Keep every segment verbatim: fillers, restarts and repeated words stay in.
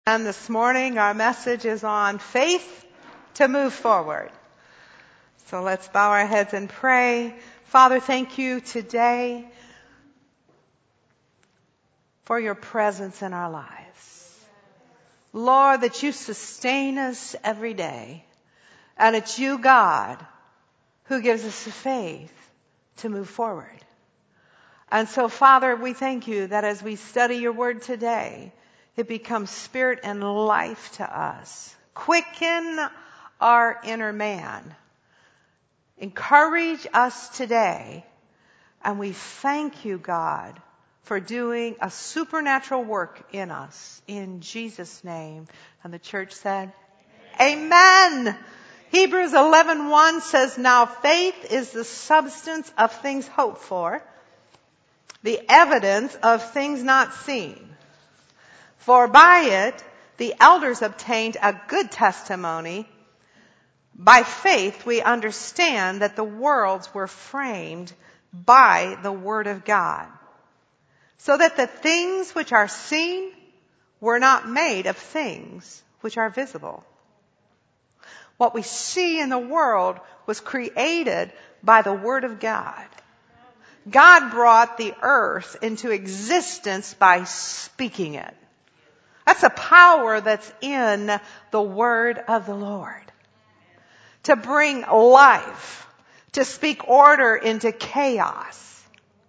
And this morning our message is on faith to move forward. So let's bow our heads and pray. Father, thank you today for your presence in our lives. Lord, that you sustain us every day. And it's you, God, who gives us the faith to move forward. And so, Father, we thank you that as we study your word today, it becomes spirit and life to us. Quicken our inner man. Encourage us today. And we thank you, God, for doing a supernatural work in us. In Jesus' name. And the church said, Amen. Amen. Hebrews eleven one says, Now faith is the substance of things hoped for, the evidence of things not seen. For by it the elders obtained a good testimony. By faith we understand that the worlds were framed by the word of God, so that the things which are seen were not made of things which are visible. What we see in the world was created by the word of God. God brought the earth into existence by speaking it. That's a power that's in the word of the Lord. To bring life, to speak order into chaos.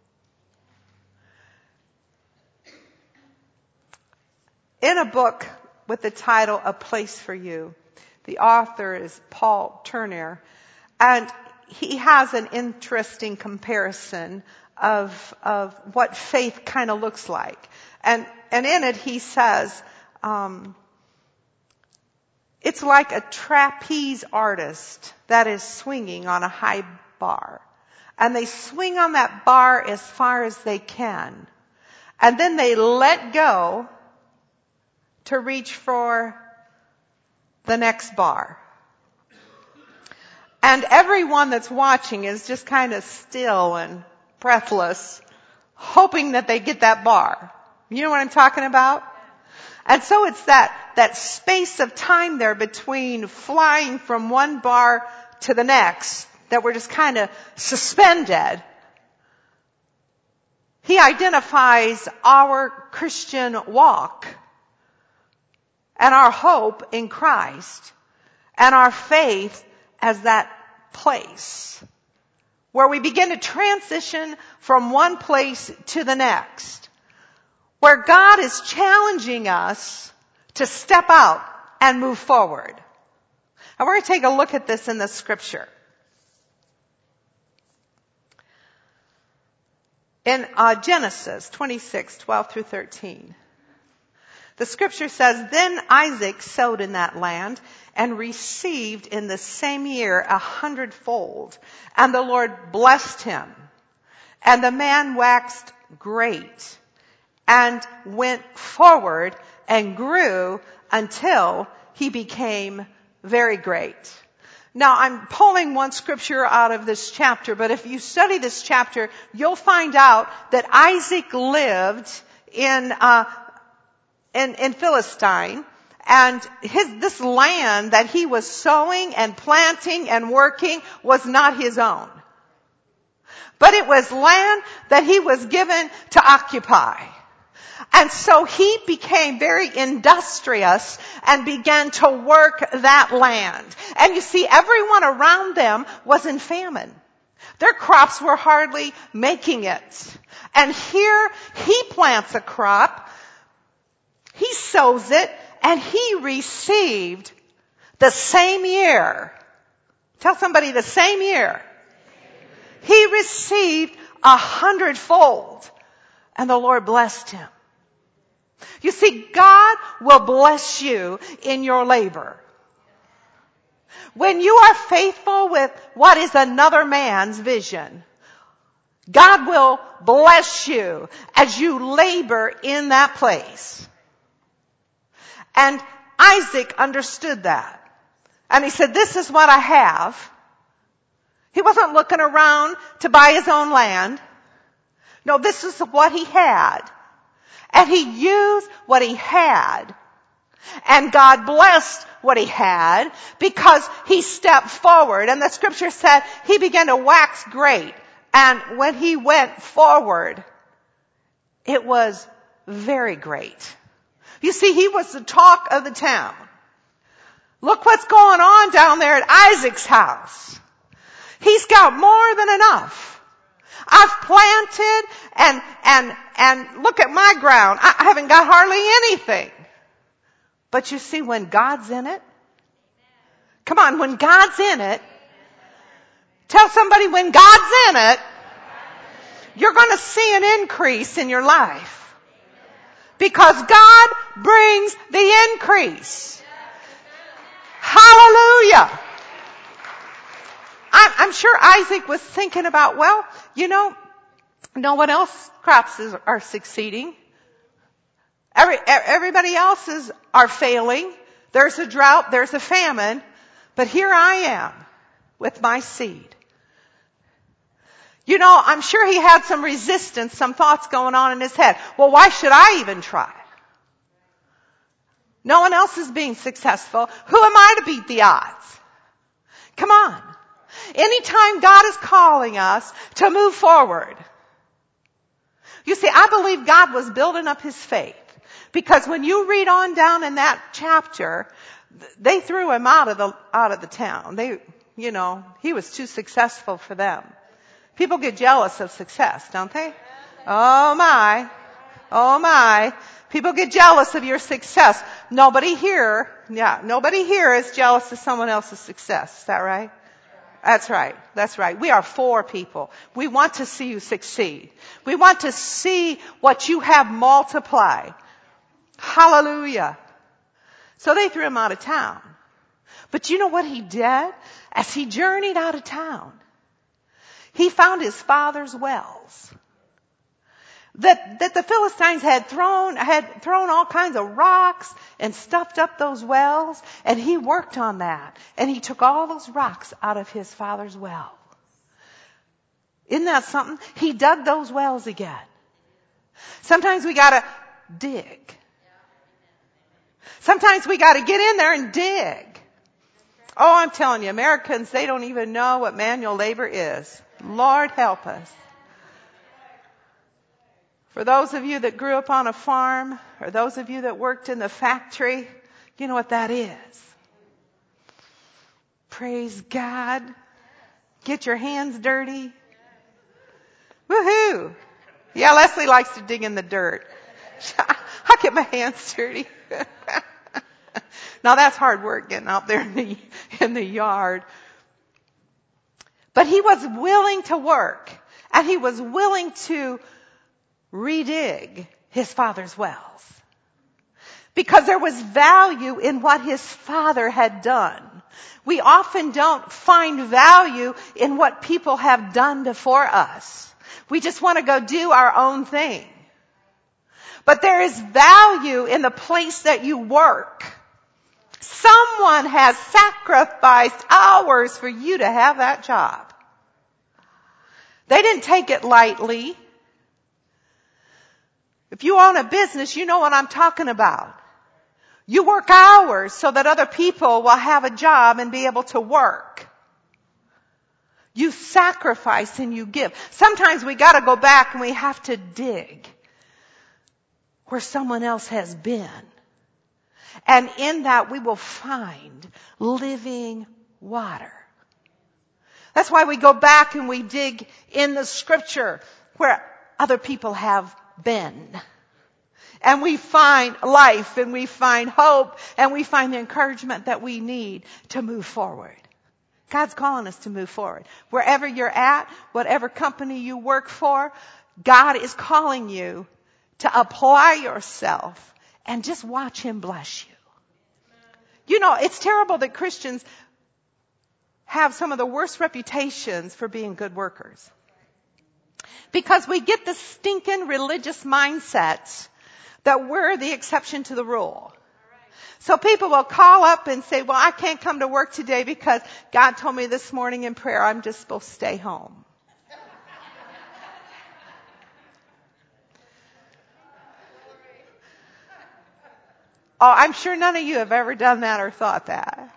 In a book with the title A Place for You, the author is Paul Turner, and he has an interesting comparison of, of what faith kind of looks like. And, and in it he says, um, it's like a trapeze artist that is swinging on a high bar. And they swing on that bar as far as they can. And then they let go to reach for the next bar. And everyone that's watching is just kind of still and breathless, hoping that they get that bar. You know what I'm talking about? And so it's that, that space of time there between flying from one bar to the next that we're just kind of suspended. He identifies our Christian walk and our hope in Christ and our faith as that place where we begin to transition from one place to the next, where God is challenging us to step out and move forward. And we're going to take a look at this in the scripture. In uh, Genesis twenty-six, twelve through thirteen. The scripture says, Then Isaac sowed in that land and received in the same year a hundredfold. And the Lord blessed him. And the man waxed great and went forward and grew until he became very great. Now, I'm pulling one scripture out of this chapter, but if you study this chapter, you'll find out that Isaac lived in uh, in, in Philistine, and his this land that he was sowing and planting and working was not his own. But it was land that he was given to occupy. And so he became very industrious and began to work that land. And you see, everyone around them was in famine. Their crops were hardly making it. And here he plants a crop, he sows it, and he received the same year. Tell somebody the same year. He received a hundredfold. And the Lord blessed him. You see, God will bless you in your labor. When you are faithful with what is another man's vision, God will bless you as you labor in that place. And Isaac understood that. And he said, this is what I have. He wasn't looking around to buy his own land. No, this is what he had. And he used what he had. And God blessed what he had because he stepped forward. And the scripture said he began to wax great. And when he went forward, it was very great. You see, he was the talk of the town. Look what's going on down there at Isaac's house. He's got more than enough. I've planted and, and, and look at my ground. I haven't got hardly anything. But you see, when God's in it, come on, when God's in it, tell somebody when God's in it, you're going to see an increase in your life. Because God brings the increase. Hallelujah. I'm sure Isaac was thinking about, well, you know, no one else crops is, are succeeding. Every, everybody else's are failing. There's a drought, there's a famine. But here I am with my seed. You know, I'm sure he had some resistance, some thoughts going on in his head. Well, why should I even try? No one else is being successful. Who am I to beat the odds? Come on. Anytime God is calling us to move forward. You see, I believe God was building up his faith. Because when you read on down in that chapter, they threw him out of the, out of the town. They, you know, he was too successful for them. People get jealous of success, don't they? Oh my. Oh my. People get jealous of your success. Nobody here, yeah, nobody here is jealous of someone else's success. Is that right? That's right. That's right. We are for people. We want to see you succeed. We want to see what you have multiply. Hallelujah. So they threw him out of town. But you know what he did? As he journeyed out of town, he found his father's wells. That, that the Philistines had thrown, had thrown all kinds of rocks and stuffed up those wells. And he worked on that. And he took all those rocks out of his father's well. Isn't that something? He dug those wells again. Sometimes we gotta dig. Sometimes we gotta get in there and dig. Oh, I'm telling you, Americans, they don't even know what manual labor is. Lord help us. For those of you that grew up on a farm, or those of you that worked in the factory, you know what that is. Praise God. Get your hands dirty. Woohoo. Yeah, Leslie likes to dig in the dirt. I get my hands dirty. Now that's hard work getting out there in the, in the yard. But he was willing to work, and he was willing to redig his father's wells. Because there was value in what his father had done. We often don't find value in what people have done before us. We just want to go do our own thing. But there is value in the place that you work. Someone has sacrificed hours for you to have that job. They didn't take it lightly. If you own a business, you know what I'm talking about. You work hours so that other people will have a job and be able to work. You sacrifice and you give. Sometimes we got to go back and we have to dig where someone else has been. And in that we will find living water. That's why we go back and we dig in the scripture where other people have been. And we find life and we find hope and we find the encouragement that we need to move forward. God's calling us to move forward. Wherever you're at, whatever company you work for, God is calling you to apply yourself and just watch him bless you. You know, it's terrible that Christians have some of the worst reputations for being good workers. Because we get the stinking religious mindset that we're the exception to the rule. So people will call up and say, well, I can't come to work today because God told me this morning in prayer I'm just supposed to stay home. Oh, I'm sure none of you have ever done that or thought that.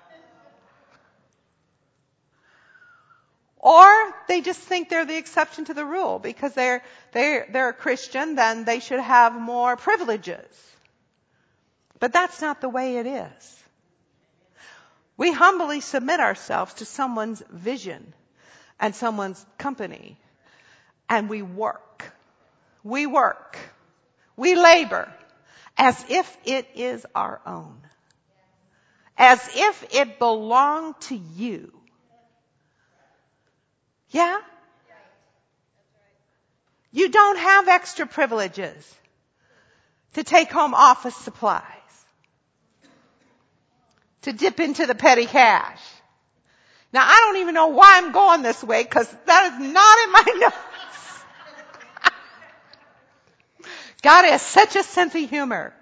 Or they just think they're the exception to the rule because they're, they're, they're a Christian, then they should have more privileges. But that's not the way it is. We humbly submit ourselves to someone's vision and someone's company. And we work. We work. We labor as if it is our own. As if it belonged to you. Yeah? You don't have extra privileges to take home office supplies, to dip into the petty cash. Now, I don't even know why I'm going this way because that is not in my notes. God has such a sense of humor.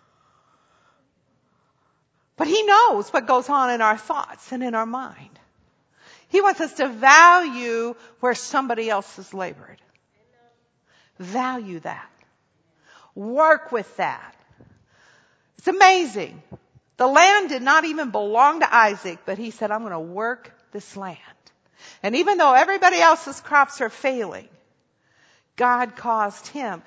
But He knows what goes on in our thoughts and in our mind. He wants us to value where somebody else has labored. Value that. Work with that. It's amazing. The land did not even belong to Isaac, but he said, I'm going to work this land. And even though everybody else's crops are failing, God caused him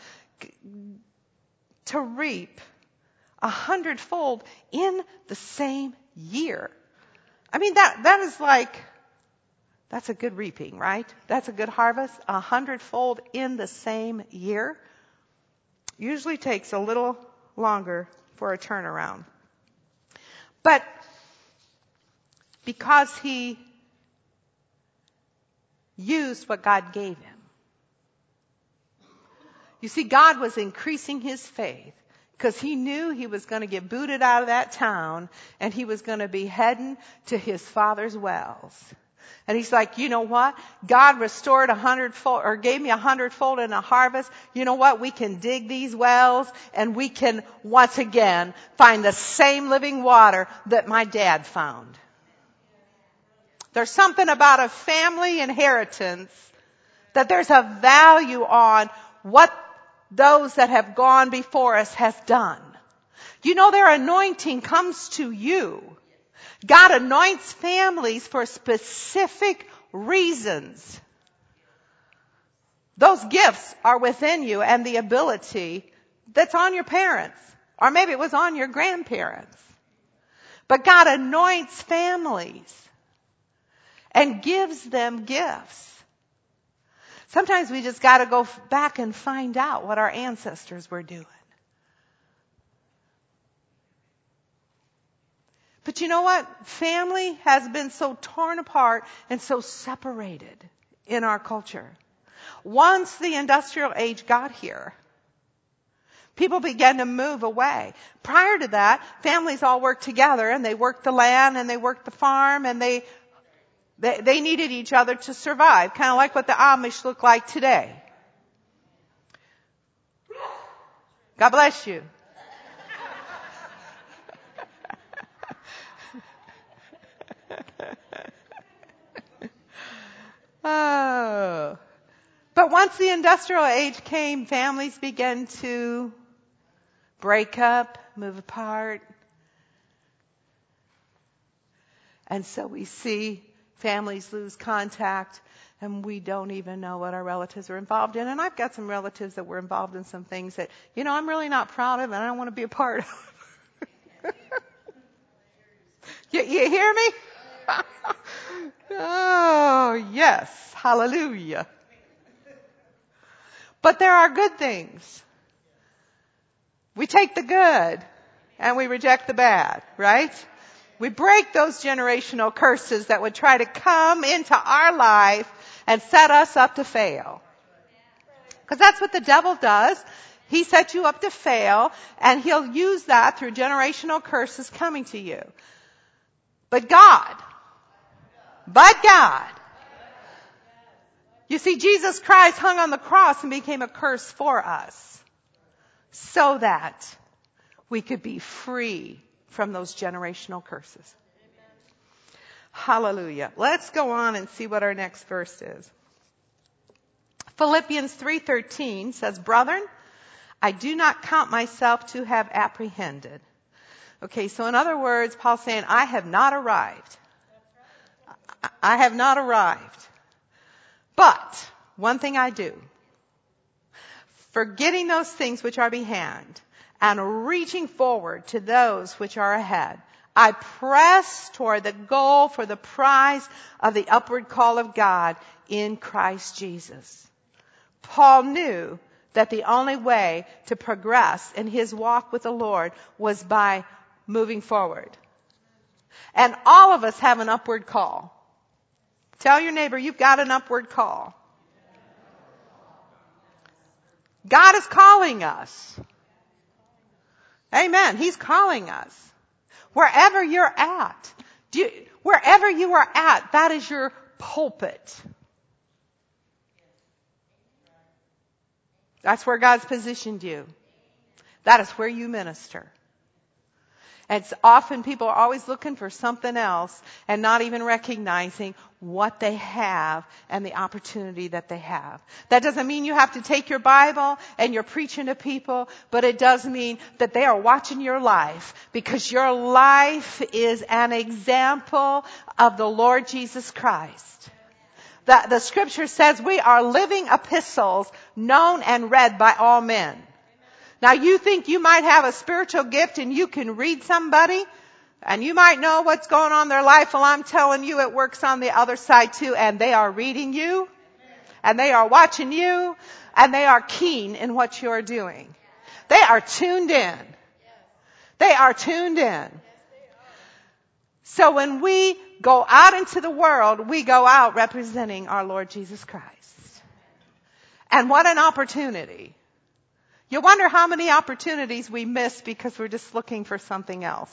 to reap a hundredfold in the same year. I mean, that, that is like, that's a good reaping, right? That's a good harvest. A hundredfold in the same year. Usually takes a little longer for a turnaround. But because he used what God gave him. You see, God was increasing his faith because he knew he was going to get booted out of that town and he was going to be heading to his father's wells. And he's like, you know what? God restored a hundredfold, or gave me a hundredfold in a harvest. You know what? We can dig these wells and we can once again find the same living water that my dad found. There's something about a family inheritance that there's a value on what those that have gone before us has done. You know, their anointing comes to you. God anoints families for specific reasons. Those gifts are within you and the ability that's on your parents. Or maybe it was on your grandparents. But God anoints families and gives them gifts. Sometimes we just got to go back and find out what our ancestors were doing. But you know what? Family has been so torn apart and so separated in our culture. Once the industrial age got here, people began to move away. Prior to that, families all worked together and they worked the land and they worked the farm and they they, they needed each other to survive, kind of like what the Amish look like today. God bless you. Oh. But once the industrial age came, families began to break up, move apart. And so we see families lose contact and we don't even know what our relatives are involved in. And I've got some relatives that were involved in some things that, you know, I'm really not proud of and I don't want to be a part of. you, you hear me? Oh, yes. Hallelujah. But there are good things. We take the good and we reject the bad, right? We break those generational curses that would try to come into our life and set us up to fail. Because that's what the devil does. He sets you up to fail and he'll use that through generational curses coming to you. But God, but God, you see, Jesus Christ hung on the cross and became a curse for us so that we could be free from those generational curses. Hallelujah. Let's go on and see what our next verse is. Philippians three thirteen says, Brethren, I do not count myself to have apprehended, Okay, so in other words, Paul's saying, I have not arrived. I have not arrived. But one thing I do, forgetting those things which are behind and reaching forward to those which are ahead, I press toward the goal for the prize of the upward call of God in Christ Jesus. Paul knew that the only way to progress in his walk with the Lord was by moving forward. And all of us have an upward call. Tell your neighbor, you've got an upward call. God is calling us. Amen. He's calling us. Wherever you're at, do you, wherever you are at, that is your pulpit. That's where God's positioned you. That is where you minister. And it's often people are always looking for something else and not even recognizing what they have and the opportunity that they have. That doesn't mean you have to take your Bible and you're preaching to people, but it does mean that they are watching your life, because your life is an example of the Lord Jesus Christ. The, the scripture says we are living epistles known and read by all men. Now you think you might have a spiritual gift and you can read somebody and you might know what's going on in their life. Well, I'm telling you, it works on the other side too, and they are reading you and they are watching you and they are keen in what you're doing. They are tuned in. They are tuned in. So when we go out into the world, we go out representing our Lord Jesus Christ. And what an opportunity. You wonder how many opportunities we miss because we're just looking for something else.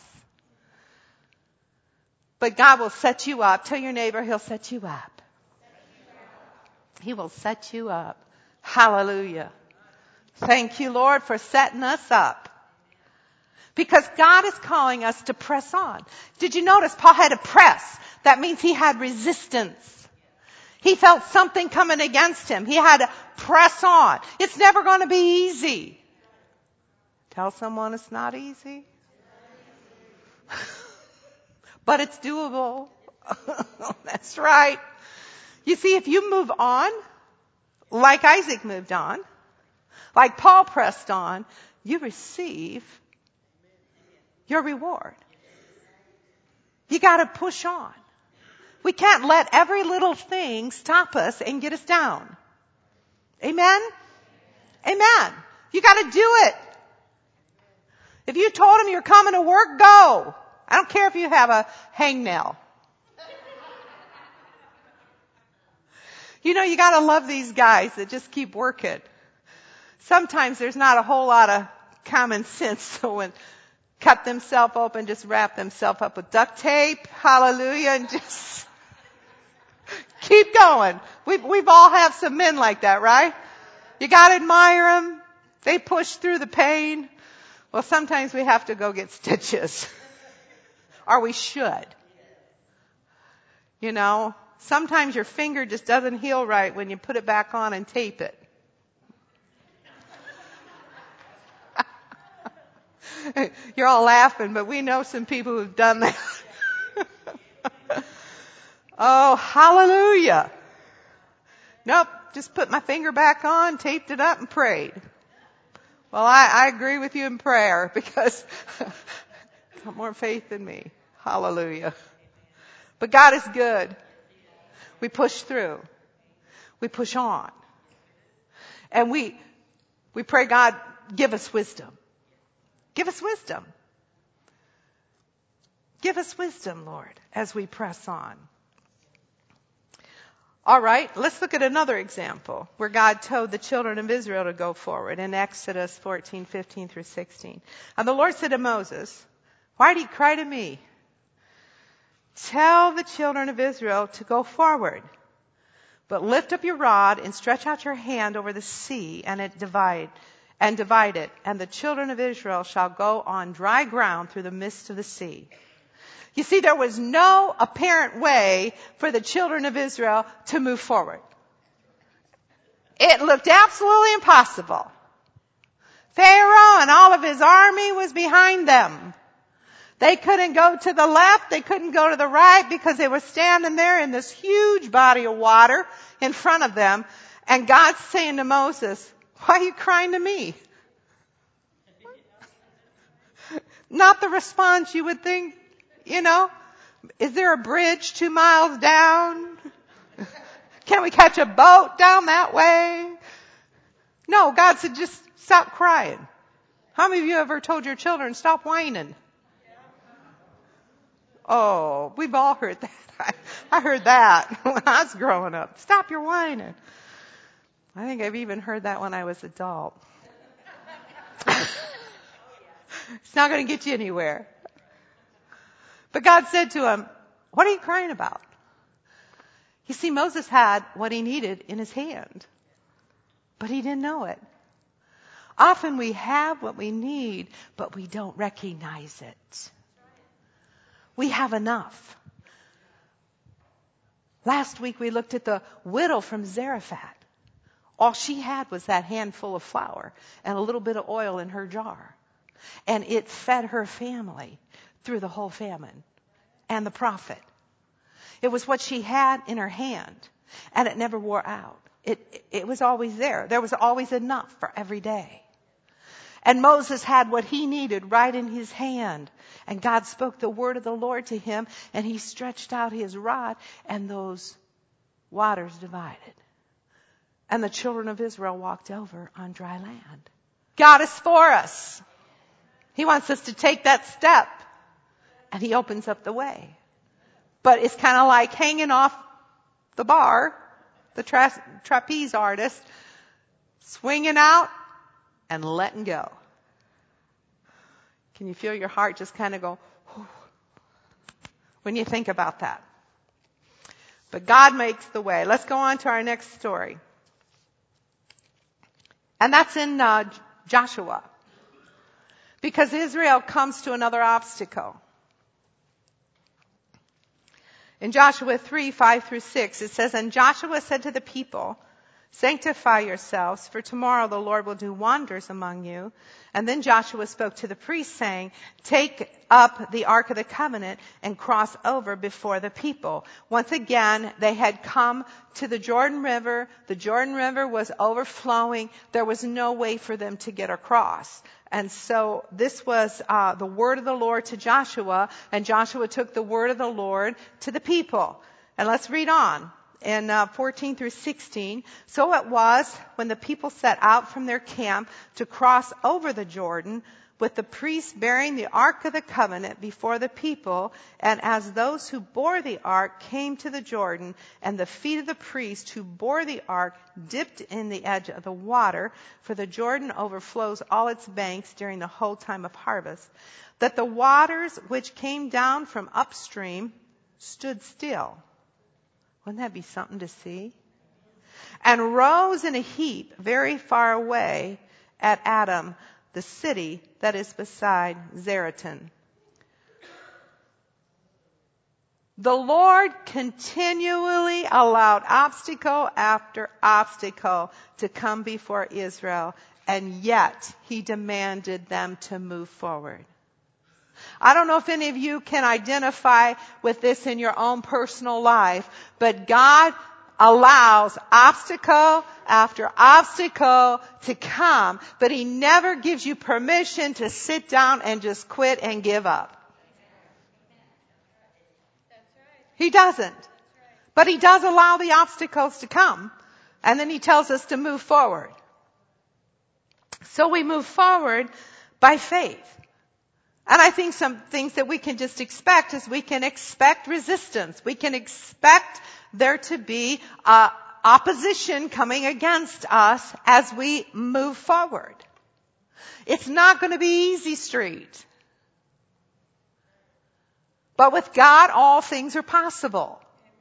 But God will set you up. Tell your neighbor, He'll set you up. He will set you up. Hallelujah. Thank you, Lord, for setting us up. Because God is calling us to press on. Did you notice Paul had to press? That means he had resistance. He felt something coming against him. He had to press on. It's never going to be easy. Tell someone it's not easy. But it's doable. That's right. You see, if you move on, like Isaac moved on, like Paul pressed on, you receive your reward. You got to push on. We can't let every little thing stop us and get us down. Amen? Amen. You got to do it. If you told him you're coming to work, go. I don't care if you have a hangnail. You know, you got to love these guys that just keep working. Sometimes there's not a whole lot of common sense, so when cut themselves open, just wrap themselves up with duct tape, hallelujah, and just keep going. We've, we've all have some men like that, right? You got to admire them. They push through the pain. Well, sometimes we have to go get stitches. Or we should. You know, sometimes your finger just doesn't heal right when you put it back on and tape it. You're all laughing, but we know some people who've done that. Oh, hallelujah. Nope, just put my finger back on, taped it up, and prayed. Well, I, I agree with you in prayer because got more faith than me. Hallelujah. But God is good. We push through. We push on. And we, we pray, God, give us wisdom. Give us wisdom. Give us wisdom, Lord, as we press on. All right, let's look at another example where God told the children of Israel to go forward in Exodus fourteen, fifteen through sixteen. And the Lord said to Moses, why do you cry to me? Tell the children of Israel to go forward, but lift up your rod and stretch out your hand over the sea and it divide and divide it, and the children of Israel shall go on dry ground through the midst of the sea. You see, there was no apparent way for the children of Israel to move forward. It looked absolutely impossible. Pharaoh and all of his army was behind them. They couldn't go to the left. They couldn't go to the right because they were standing there in this huge body of water in front of them. And God's saying to Moses, why are you crying to me? Not the response you would think, you know. Is there a bridge two miles down? Can we catch a boat down that way? No, God said, just stop crying. How many of you ever told your children, stop whining? Oh, we've all heard that. I, I heard that when I was growing up. Stop your whining. I think I've even heard that when I was an adult. It's not going to get you anywhere. But God said to him, what are you crying about? You see, Moses had what he needed in his hand, but he didn't know it. Often we have what we need, but we don't recognize it. We have enough. Last week we looked at the widow from Zarephath. All she had was that handful of flour and a little bit of oil in her jar. And it fed her family through the whole famine and the prophet. It was what she had in her hand, and it never wore out. It, it was always there. There was always enough for every day. And Moses had what he needed right in his hand. And God spoke the word of the Lord to him, and he stretched out his rod, and those waters divided. And the children of Israel walked over on dry land. God is for us. He wants us to take that step, and he opens up the way. But it's kind of like hanging off the bar, the tra- trapeze artist, swinging out and letting go. Can you feel your heart just kind of go, whew, when you think about that? But God makes the way. Let's go on to our next story. And that's in uh, Joshua. Because Israel comes to another obstacle. In Joshua three, five through six, it says, and Joshua said to the people, sanctify yourselves, for tomorrow the Lord will do wonders among you. And then Joshua spoke to the priests, saying, take up the Ark of the Covenant and cross over before the people. Once again, they had come to the Jordan River. The Jordan River was overflowing. There was no way for them to get across. And so this was uh, the word of the Lord to Joshua, and Joshua took the word of the Lord to the people. And let's read on. In uh, fourteen through sixteen, so it was when the people set out from their camp to cross over the Jordan, with the priests bearing the Ark of the Covenant before the people, and as those who bore the Ark came to the Jordan, and the feet of the priest who bore the Ark dipped in the edge of the water, for the Jordan overflows all its banks during the whole time of harvest, that the waters which came down from upstream stood still. Wouldn't that be something to see? And rose in a heap very far away at Adam, the city that is beside Zaretan. The Lord continually allowed obstacle after obstacle to come before Israel, and yet he demanded them to move forward. I don't know if any of you can identify with this in your own personal life, but God allows obstacle after obstacle to come, but he never gives you permission to sit down and just quit and give up. He doesn't. But he does allow the obstacles to come, and then he tells us to move forward. So we move forward by faith. And I think some things that we can just expect is we can expect resistance. We can expect there to be uh, opposition coming against us as we move forward. It's not going to be easy street. But with God, all things are possible.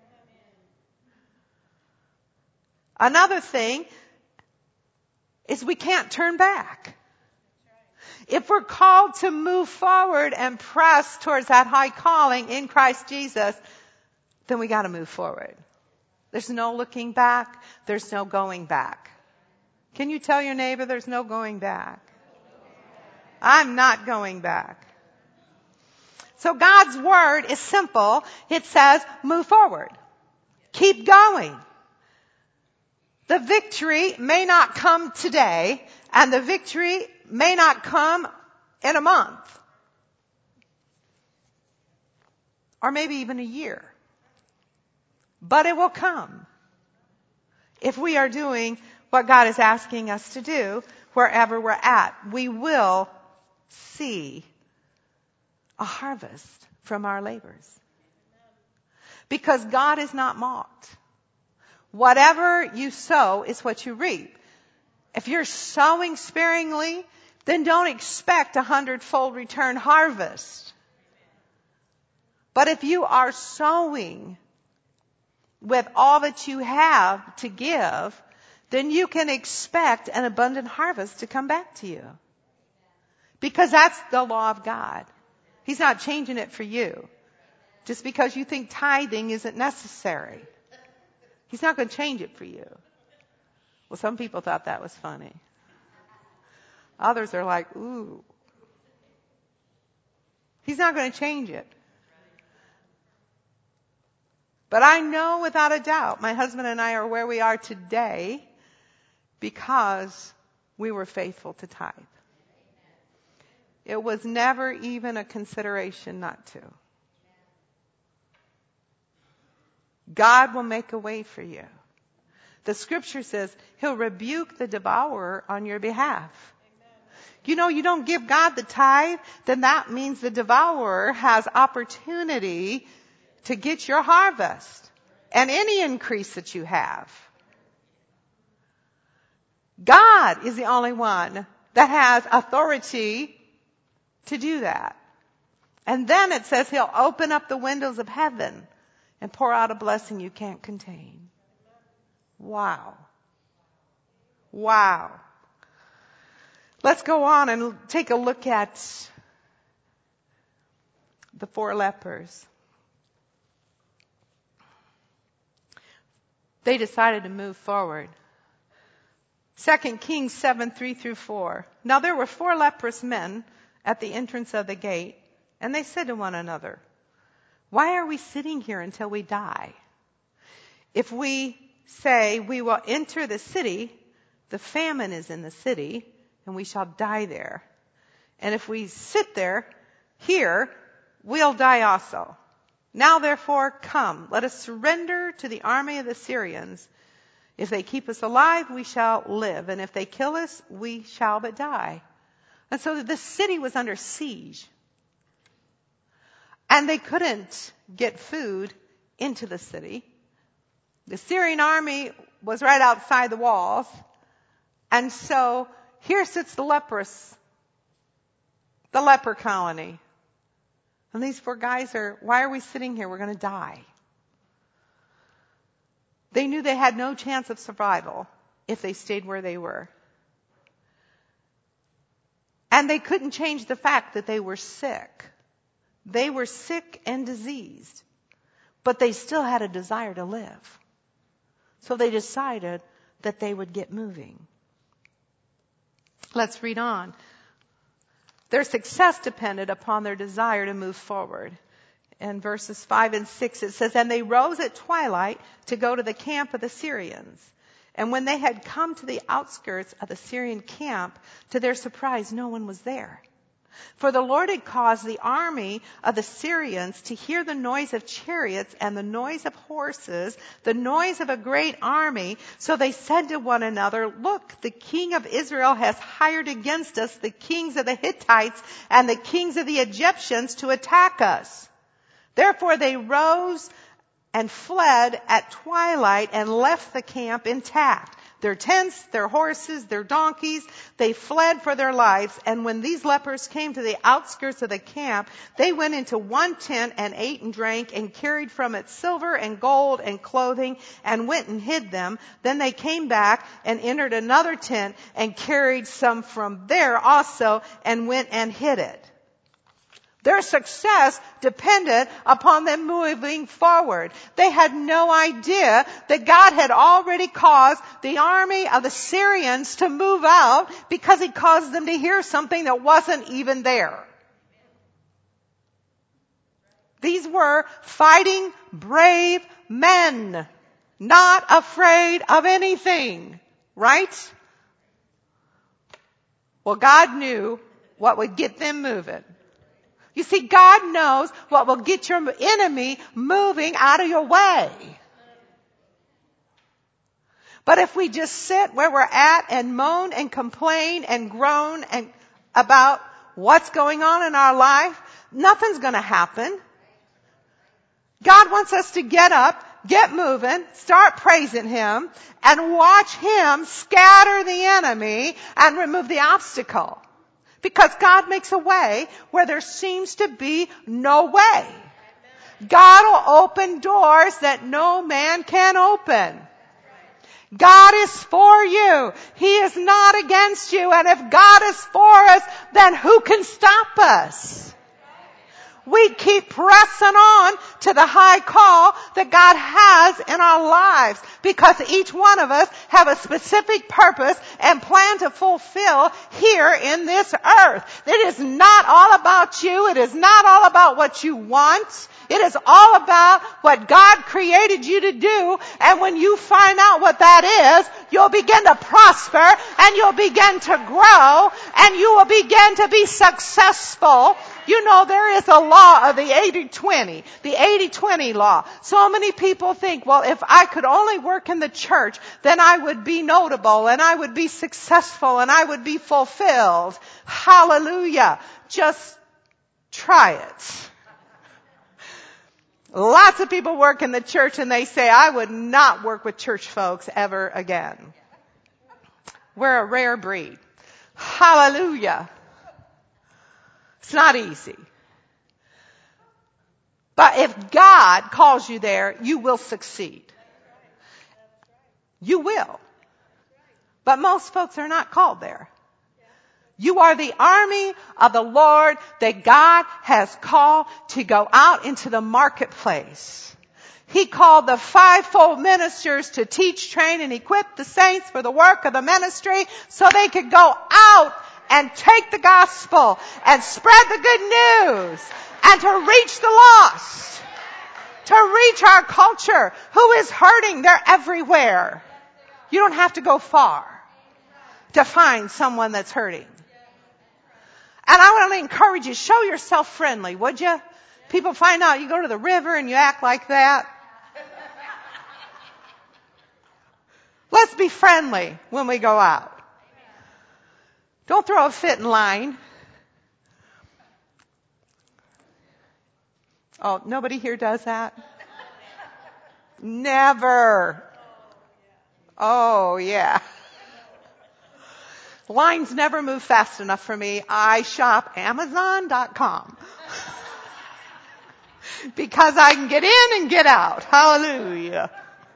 Another thing is we can't turn back. If we're called to move forward and press towards that high calling in Christ Jesus, then we got to move forward. There's no looking back. There's no going back. Can you tell your neighbor there's no going back? I'm not going back. So God's word is simple. It says, move forward. Keep going. The victory may not come today, and the victory may not come in a month. Or maybe even a year. But it will come. If we are doing what God is asking us to do, wherever we're at, we will see a harvest from our labors. Because God is not mocked. Whatever you sow is what you reap. If you're sowing sparingly, then don't expect a hundredfold return harvest. But if you are sowing with all that you have to give, then you can expect an abundant harvest to come back to you. Because that's the law of God. He's not changing it for you. Just because you think tithing isn't necessary. He's not going to change it for you. Well, some people thought that was funny. Others are like, ooh. He's not going to change it. But I know without a doubt, my husband and I are where we are today because we were faithful to tithe. It was never even a consideration not to. God will make a way for you. The scripture says he'll rebuke the devourer on your behalf. You know, you don't give God the tithe, then that means the devourer has opportunity to get your harvest and any increase that you have. God is the only one that has authority to do that. And then it says he'll open up the windows of heaven and pour out a blessing you can't contain. Wow. Wow. Let's go on and take a look at the four lepers. They decided to move forward. Second Kings seven, three through four. Now there were four leprous men at the entrance of the gate, and they said to one another, why are we sitting here until we die? If we say we will enter the city, the famine is in the city, and we shall die there. And if we sit there, here, we'll die also. Now therefore, come, let us surrender to the army of the Syrians. If they keep us alive, we shall live. And if they kill us, we shall but die. And so the city was under siege. And they couldn't get food into the city. The Syrian army was right outside the walls. And so here sits the leprous, the leper colony. And these four guys are, why are we sitting here? We're going to die. They knew they had no chance of survival if they stayed where they were. And they couldn't change the fact that they were sick. They were sick and diseased. But they still had a desire to live. So they decided that they would get moving. Let's read on. Their success depended upon their desire to move forward. In verses five and six it says, and they rose at twilight to go to the camp of the Syrians. And when they had come to the outskirts of the Syrian camp, to their surprise, no one was there. For the Lord had caused the army of the Syrians to hear the noise of chariots and the noise of horses, the noise of a great army. So they said to one another, look, the king of Israel has hired against us the kings of the Hittites and the kings of the Egyptians to attack us. Therefore they rose and fled at twilight and left the camp intact. Their tents, their horses, their donkeys, they fled for their lives. And when these lepers came to the outskirts of the camp, they went into one tent and ate and drank and carried from it silver and gold and clothing and went and hid them. Then they came back and entered another tent and carried some from there also and went and hid it. Their success depended upon them moving forward. They had no idea that God had already caused the army of the Syrians to move out because he caused them to hear something that wasn't even there. were fighting brave men, not afraid of anything, right? Well, God knew what would get them moving. You see, God knows what will get your enemy moving out of your way. But if we just sit where we're at and moan and complain and groan and about what's going on in our life, nothing's going to happen. God wants us to get up, get moving, start praising Him, and watch Him scatter the enemy and remove the obstacle. Because God makes a way where there seems to be no way. God will open doors that no man can open. God is for you. He is not against you. And if God is for us, then who can stop us? We keep pressing on to the high call that God has in our lives, because each one of us have a specific purpose and plan to fulfill here in this earth. It is not all about you. It is not all about what you want. It is all about what God created you to do. And when you find out what that is, you'll begin to prosper and you'll begin to grow and you will begin to be successful. You know, there is a law of the eighty twenty, the eighty twenty law. So many people think, well, if I could only work in the church, then I would be notable and I would be successful and I would be fulfilled. Hallelujah. Just try it. Lots of people work in the church and they say, I would not work with church folks ever again. We're a rare breed. Hallelujah. It's not easy. But if God calls you there, you will succeed. You will. But most folks are not called there. You are the army of the Lord that God has called to go out into the marketplace. He called the fivefold ministers to teach, train, and equip the saints for the work of the ministry so they could go out and take the gospel and spread the good news and to reach the lost, to reach our culture who is hurting. They're everywhere. You don't have to go far to find someone that's hurting. And I want to encourage you, show yourself friendly, would you? People find out you go to the river and you act like that. Let's be friendly when we go out. Don't throw a fit in line. Oh, nobody here does that? Never. Oh, yeah. Lines never move fast enough for me. I shop Amazon dot com. Because I can get in and get out. Hallelujah.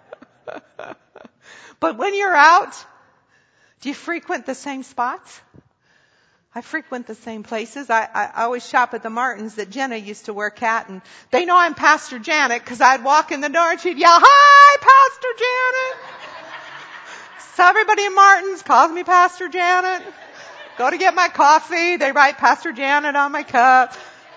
But when you're out, do you frequent the same spots? I frequent the same places. I, I, I always shop at the Martins that Jenna used to work at, and they know I'm Pastor Janet because I'd walk in the door and she'd yell, "Hi, Pastor Janet!" So everybody in Martins calls me Pastor Janet. Go to get my coffee, they write Pastor Janet on my cup.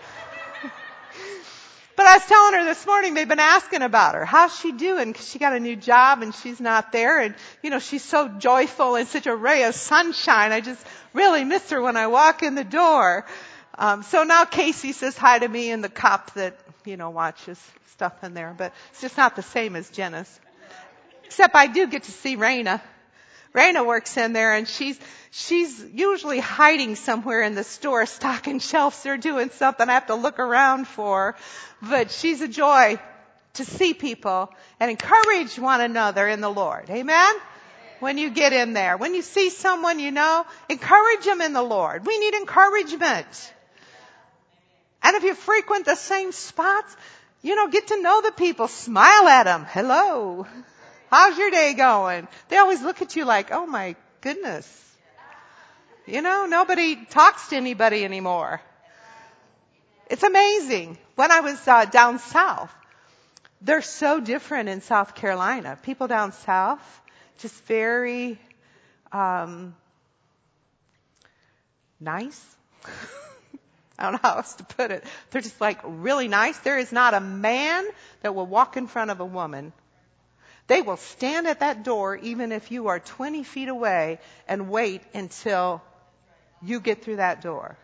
But I was telling her this morning, they've been asking about her. How's she doing? Because she got a new job and she's not there. And, you know, she's so joyful and such a ray of sunshine. I just really miss her when I walk in the door. Um, so now Casey says hi to me and the cop that, you know, watches stuff in there. But it's just not the same as Jenna's. Except I do get to see Raina. Raina works in there and she's, she's usually hiding somewhere in the store, stocking shelves or doing something I have to look around for. But she's a joy to see people and encourage one another in the Lord. Amen? When you get in there. When you see someone you know, encourage them in the Lord. We need encouragement. And if you frequent the same spots, you know, get to know the people. Smile at them. Hello. How's your day going? They always look at you like, oh my goodness. You know, nobody talks to anybody anymore. It's amazing. When I was uh, down south, they're so different in South Carolina. People down south, just very um, nice. I don't know how else to put it. They're just like really nice. There is not a man that will walk in front of a woman. They will stand at that door even if you are twenty feet away and wait until you get through that door.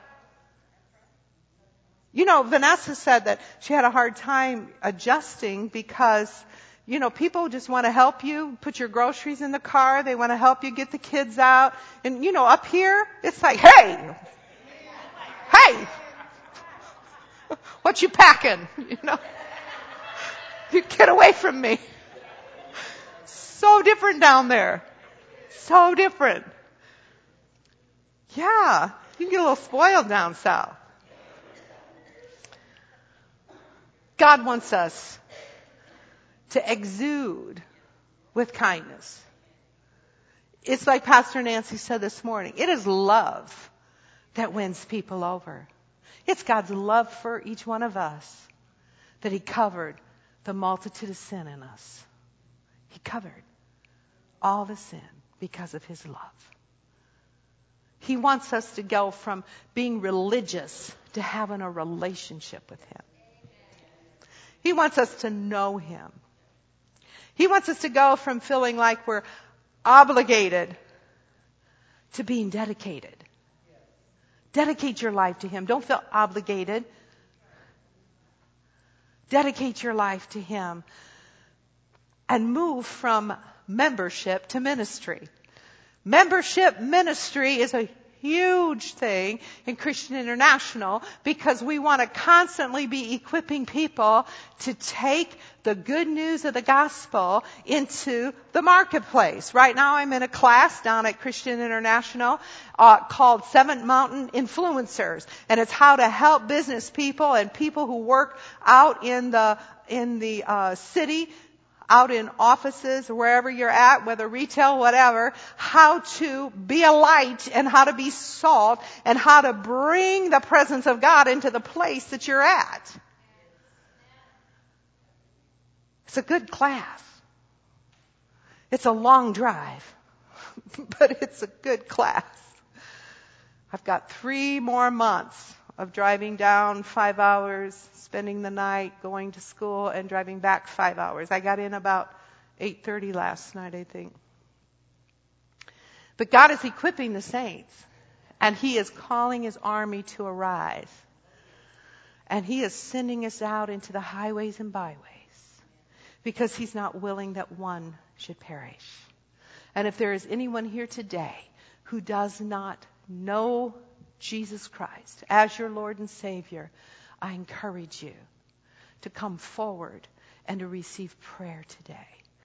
You know, Vanessa said that she had a hard time adjusting because, you know, people just want to help you put your groceries in the car. They want to help you get the kids out. And, you know, up here, it's like, hey, hey, what you packing? You know, you get away from me. So different down there. So different. Yeah, you get a little spoiled down south. God wants us to exude with kindness. It's like Pastor Nancy said this morning. It is love that wins people over. It's God's love for each one of us that He covered the multitude of sin in us. He covered all the sin because of His love. He wants us to go from being religious to having a relationship with Him. He wants us to know Him. He wants us to go from feeling like we're obligated to being dedicated. Dedicate your life to Him. Don't feel obligated. Dedicate your life to Him. And move from membership to ministry. Membership ministry is a huge thing in Christian International because we want to constantly be equipping people to take the good news of the gospel into the marketplace. Right now I'm in a class down at Christian International uh, called Seven Mountain Influencers, and it's how to help business people and people who work out in the in the uh, city, out in offices, wherever you're at, whether retail, whatever, how to be a light and how to be salt and how to bring the presence of God into the place that you're at. It's a good class. It's a long drive, but it's a good class. I've got three more months of driving down five hours, spending the night, going to school, and driving back five hours. I got in about eight thirty last night, I think. But God is equipping the saints, and He is calling His army to arise. And He is sending us out into the highways and byways because He's not willing that one should perish. And if there is anyone here today who does not know Jesus Christ as your Lord and Savior, I encourage you to come forward and to receive prayer today.